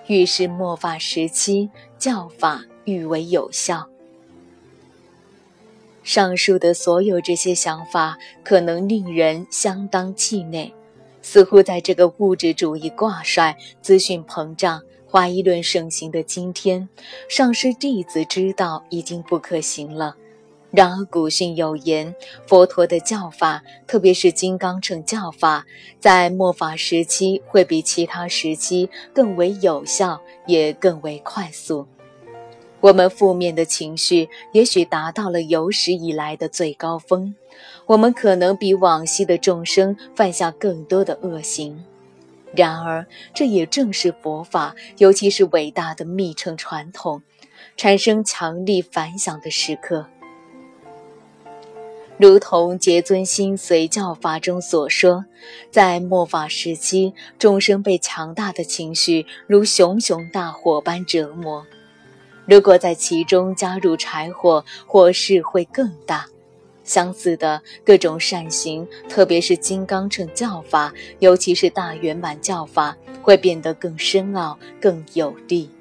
愈是末法时期，教法愈为有效。上述的所有这些想法可能令人相当气馁，似乎在这个物质主义挂帅、资讯膨胀、怀疑论盛行的今天，上师弟子知道已经不可行了。然而古训有言，佛陀的教法，特别是金刚乘教法，在末法时期会比其他时期更为有效，也更为快速。我们负面的情绪也许达到了有史以来的最高峰，我们可能比往昔的众生犯下更多的恶行。然而这也正是佛法，尤其是伟大的密乘传统，产生强力反响的时刻。如同劫尊心随教法中所说，在末法时期，众生被强大的情绪如熊熊大火般折磨，如果在其中加入柴火，火势会更大。相似的各种善行，特别是金刚乘教法，尤其是大圆满教法，会变得更深奥、更有力。